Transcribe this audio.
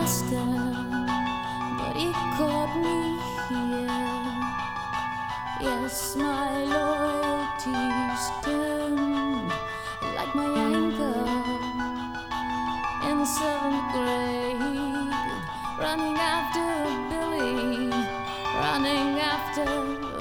master, but he caught me here. Yes, my loyalty's turned like my anchor in the 7th grade, running after Billy, running after